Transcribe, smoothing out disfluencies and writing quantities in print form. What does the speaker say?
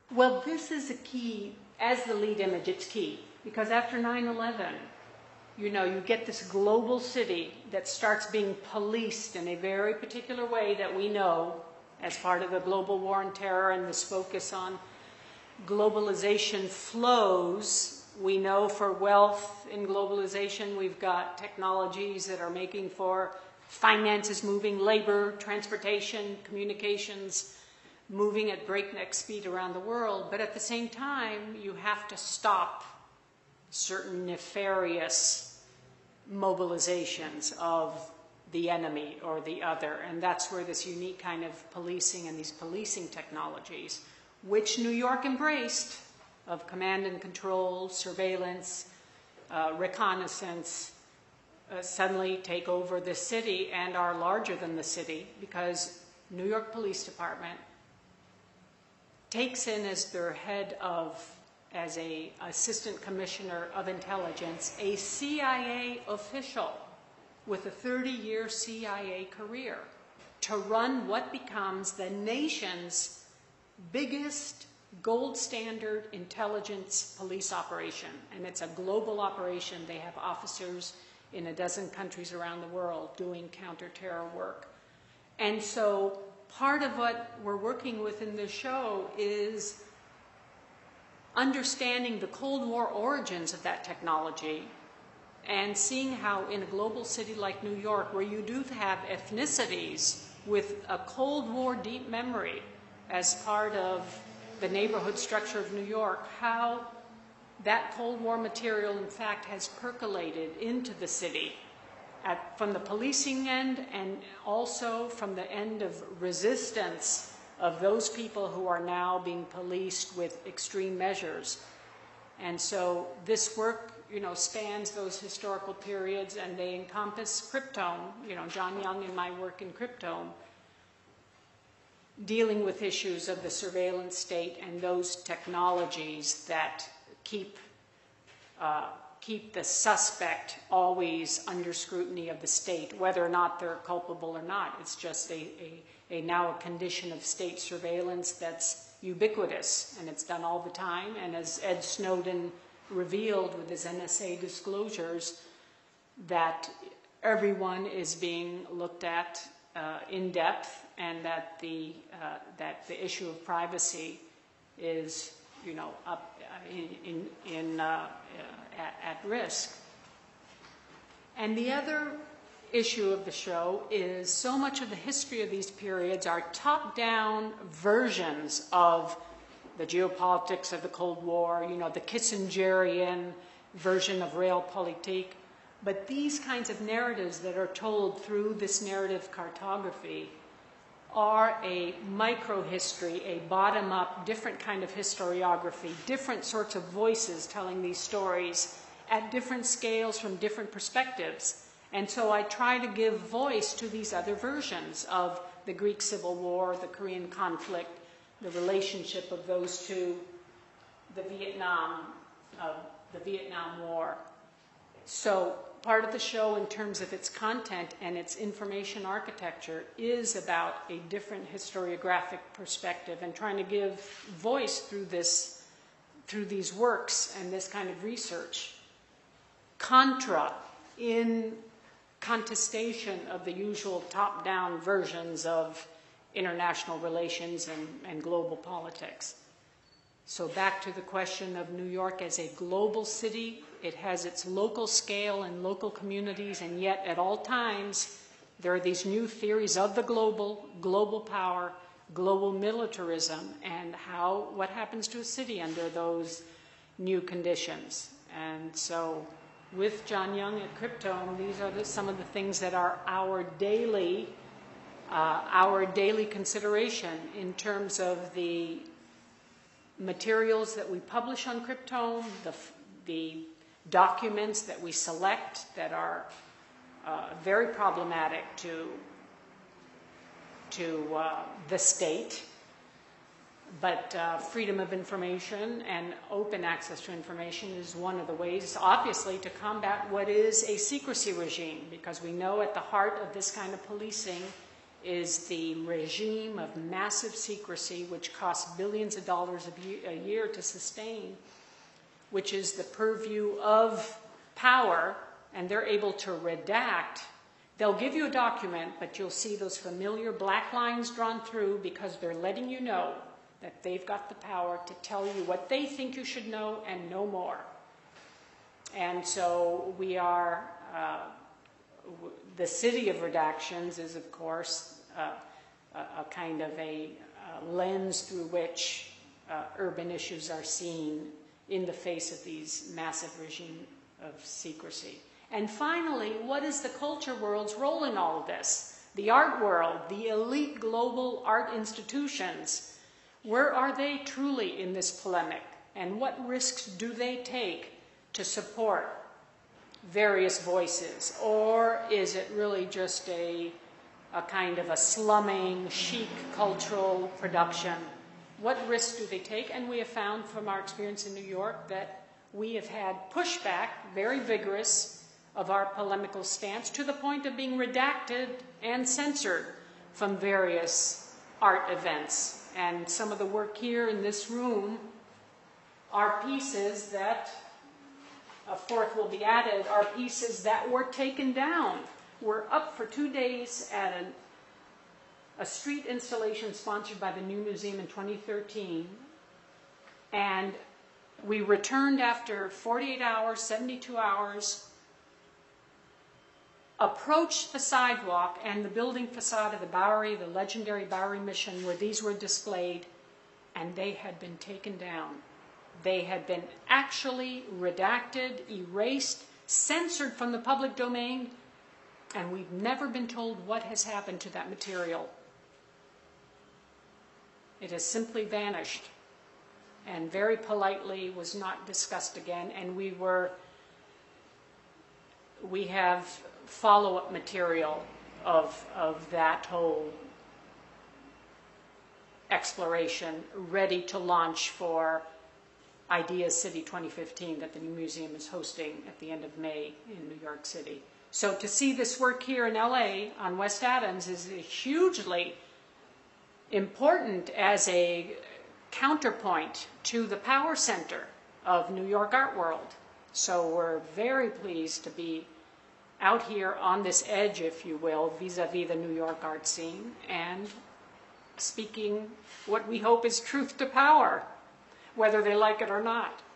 Well, this is a key, as the lead image, it's key. Because after 9/11, you know, you get this global city that starts being policed in a very particular way that we know as part of the global war on terror and this focus on globalization flows. We know for wealth in globalization, we've got technologies that are making for finances moving, labor, transportation, communications, moving at breakneck speed around the world. But at the same time, you have to stop certain nefarious mobilizations of the enemy or the other. And that's where this unique kind of policing and these policing technologies, which New York embraced, of command and control, surveillance, reconnaissance, suddenly take over the city and are larger than the city, because New York Police Department takes in as their head of, as a assistant commissioner of intelligence, a CIA official with a 30-year CIA career to run what becomes the nation's biggest gold standard intelligence police operation. And it's a global operation. They have officers in a dozen countries around the world doing counter-terror work. And so part of what we're working with in this show is understanding the Cold War origins of that technology and seeing how in a global city like New York, where you do have ethnicities with a Cold War deep memory as part of the neighborhood structure of New York, how that Cold War material, in fact, has percolated into the city from the policing end and also from the end of resistance of those people who are now being policed with extreme measures. And so this work, you know, spans those historical periods, and they encompass Cryptome, you know, John Young and my work in Cryptome, dealing with issues of the surveillance state and those technologies that keep the suspect always under scrutiny of the state, whether or not they're culpable or not. It's just now a condition of state surveillance that's ubiquitous, and it's done all the time. And as Ed Snowden revealed with his NSA disclosures, that everyone is being looked at in depth, and that the issue of privacy is, you know, up at risk. And the other issue of the show is so much of the history of these periods are top-down versions of the geopolitics of the Cold War, you know, the Kissingerian version of realpolitik. But these kinds of narratives that are told through this narrative cartography are a micro-history, a bottom-up, different kind of historiography, different sorts of voices telling these stories at different scales from different perspectives. And so I try to give voice to these other versions of the Greek Civil War, the Korean conflict, the relationship of those two, the Vietnam War. So part of the show in terms of its content and its information architecture is about a different historiographic perspective and trying to give voice through these works and this kind of research. Contra, in contestation of the usual top-down versions of international relations and global politics. So back to the question of New York as a global city. It has its local scale and local communities, and yet at all times there are these new theories of the global power, global militarism, and what happens to a city under those new conditions. And so with John Young at Cryptome, these are some of the things that are our daily consideration in terms of the materials that we publish on Cryptome, the documents that we select that are very problematic to the state, but freedom of information and open access to information is one of the ways, obviously, to combat what is a secrecy regime, because we know at the heart of this kind of policing is the regime of massive secrecy, which costs billions of dollars a year to sustain, which is the purview of power, and they're able to redact. They'll give you a document, but you'll see those familiar black lines drawn through because they're letting you know that they've got the power to tell you what they think you should know and no more. And so we are, the city of redactions is, of course, a kind of a lens through which urban issues are seen in the face of these massive regime of secrecy. And finally, what is the culture world's role in all of this? The art world, the elite global art institutions, where are they truly in this polemic? And what risks do they take to support various voices? Or is it really just a kind of a slumming, chic cultural production? What risks do they take? And we have found from our experience in New York that we have had pushback, very vigorous, of our polemical stance to the point of being redacted and censored from various art events. And some of the work here in this room are pieces that, a fourth will be added, are pieces that were taken down. We're up for 2 days at a street installation sponsored by the New Museum in 2013. And we returned after 48 hours, 72 hours, approached the sidewalk and the building facade of the Bowery, the legendary Bowery Mission, where these were displayed, and they had been taken down. They had been actually redacted, erased, censored from the public domain, and we've never been told what has happened to that material. It has simply vanished, and very politely was not discussed again, and we have follow-up material of that whole exploration ready to launch for Ideas City 2015 that the New Museum is hosting at the end of May in New York City. So to see this work here in LA on West Adams is hugely important as a counterpoint to the power center of New York art world. So we're very pleased to be out here on this edge, if you will, vis-a-vis the New York art scene, and speaking what we hope is truth to power, whether they like it or not.